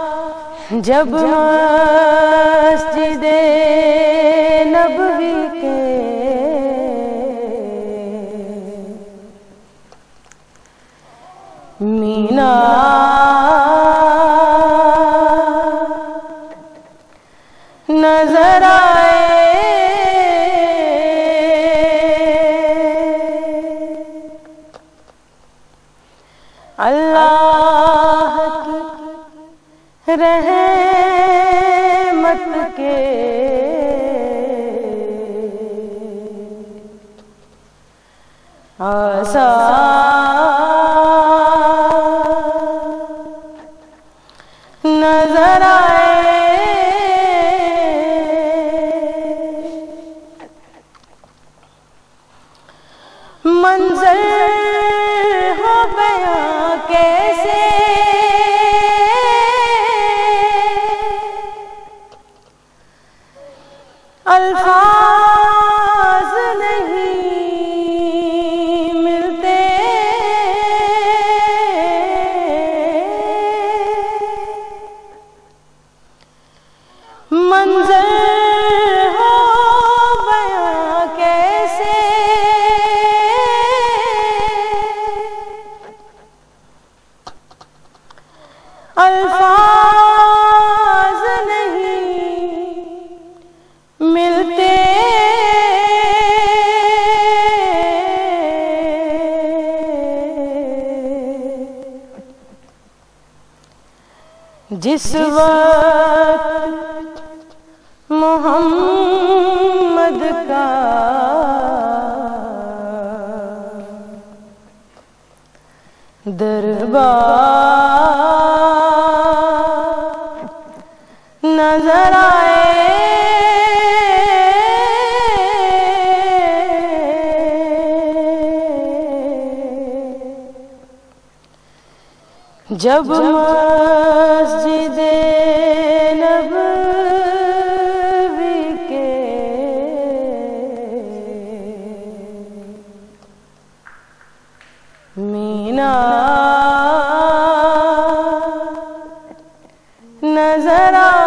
जब मस्जिदे नबवी के मीनार नजर आए, अल्लाह की रहमत के आसार नजर आए। मंजर हो गया कैसे अल्फाज नहीं मिलते, मंजर हो गया कैसे अल्फाज नहीं मिलते। जिस वक्त मोहम्मद का दरबार नजर आए, जब मस्जिदे नबवी के मीनार नजर